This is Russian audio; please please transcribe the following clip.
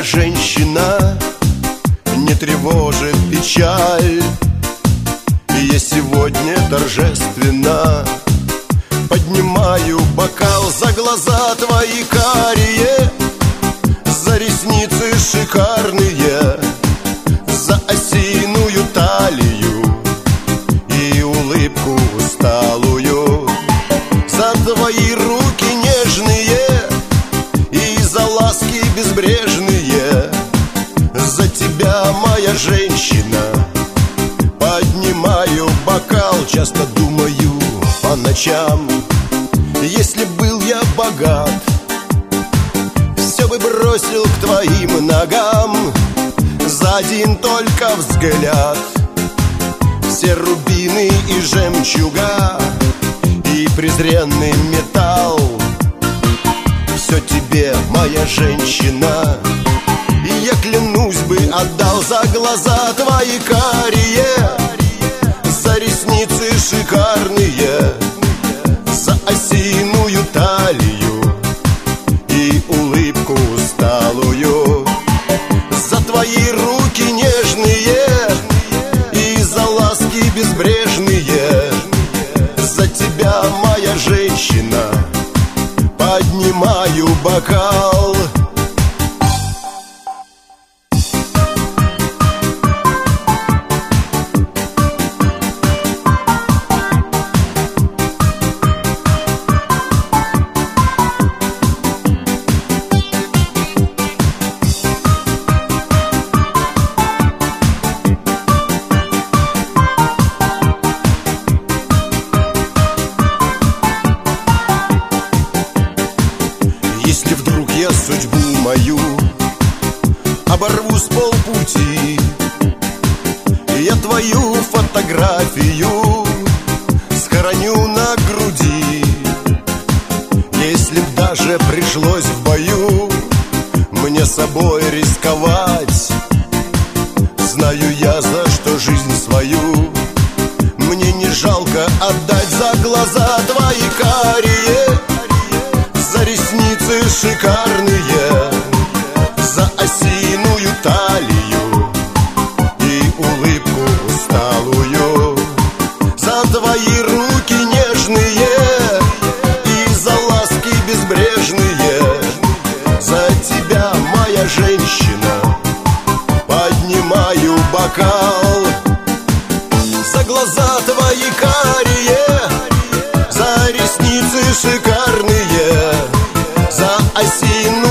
моя женщина, не тревожит печаль. И я сегодня торжественно поднимаю бокал за глаза твои карие, за ресницы шикарные, за осиную талию и улыбку усталую, за твои руки нежные и за ласки безбрежные. За тебя, моя женщина, поднимаю бокал. Часто думаю по ночам, если был я богат, все бы бросил к твоим ногам за один только взгляд. Все рубины и жемчуга и презренный металл все тебе, моя женщина. И я, клянусь бы, отдал за глаза твои карие, за ресницы шикарные, за осиную талию и улыбку усталую, за твои руки нежные и за ласки безбрежные. За тебя, моя женщина, поднимаю бокал. Если вдруг я судьбу мою оборву с полпути, я твою фотографию схороню на груди. Если б даже пришлось в бою мне собой рисковать, знаю я, за что жизнь свою мне не жалко отдать. За глаза твои карие, за ресницы шикарные, за осиную талию и улыбку усталую, за твои руки нежные и за ласки безбрежные. За тебя, моя женщина, поднимаю бокал. За глаза твои карие, за ресницы шикарные, за осину